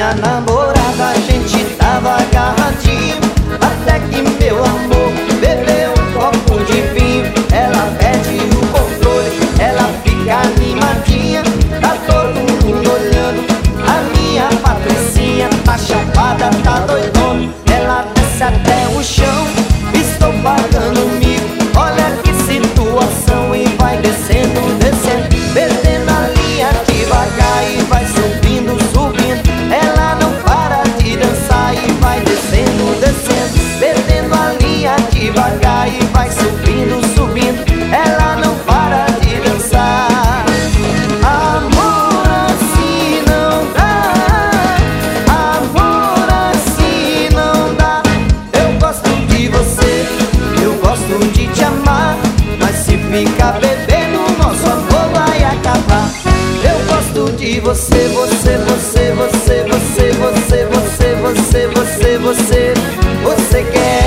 minha namorada, a gente tava agarradinho, até que meu amor bebeu um copo de vinho. Ela perde o controle, ela fica animadinha, tá todo mundo olhando. A minha patricinha tá chapada, tá doidona, ela desce até o chão. Estou pagando mico, olha que situação. E vai descendo, descendo, perdendo a linha devagar. E vai subindo, subindo, ela não para de dançar. E vai descendo, descendo, perdendo a linha devagar. E vai subindo, subindo, ela não para de dançar. Amor assim não dá, amor assim não dá. Eu gosto de você, eu gosto de te amar, mas se ficar bebendo, nosso amor vai acabar. Eu gosto de você, você, você, você, você, você, você, você, você, você, você quer